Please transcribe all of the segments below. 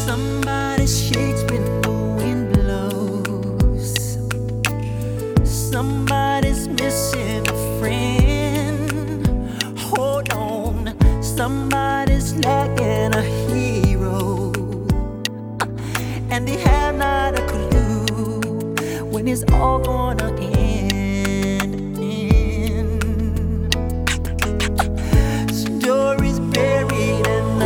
Somebody shakes when the wind blows. Somebody's missing a friend. Hold on, somebody's lacking a hero, and they have not a clue when it's all gonna end. Stories buried and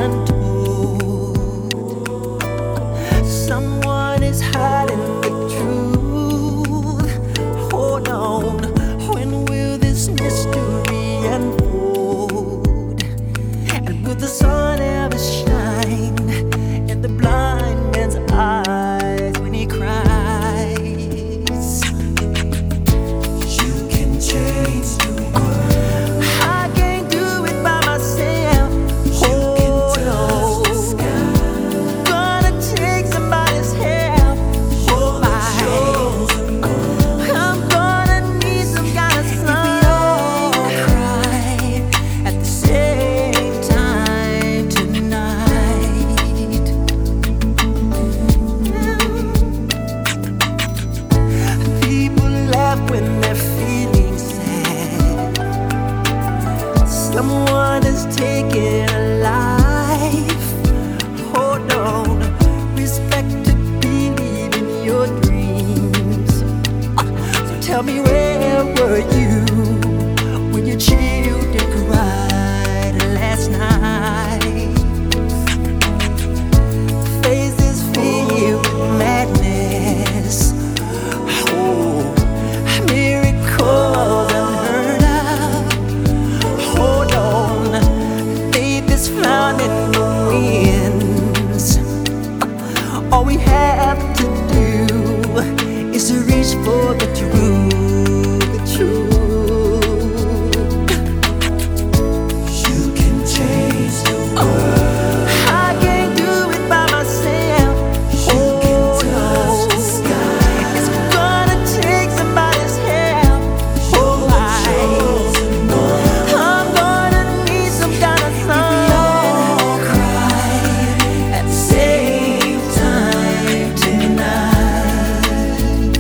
untold. Someone is hiding the truth. Hold on, when will this mystery unfold? And will the sun ever shine in the blind man's eyes when he cries? You can change the world. I can't do it by myself. Hold on, gonna take somebody's help. Oh my, I'm gonna need some kind of sign. We all cry at the same time tonight. People laugh when they're feeling sad. Someone is taking a life. Hold on, respect to believe in your dreams. So tell me, where were you when your children cried last night? Faces filled with madness. Oh, miracles unheard of. Hold on, faith is found in the winds. All we have to do is to reach for the truth, the truth. You can change the world. I can't do it by myself. You can Oh touch the no, sky. it's gonna take somebody's help. Oh my, I'm gonna need some kind of sign. We all cry at the same time tonight.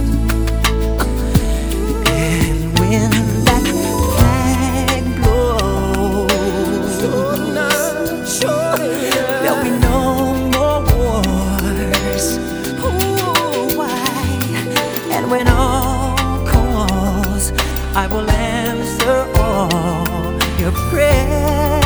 And when that flag blows, there'll be no more wars. Ooh, why? And when all calls, I will answer all your prayers.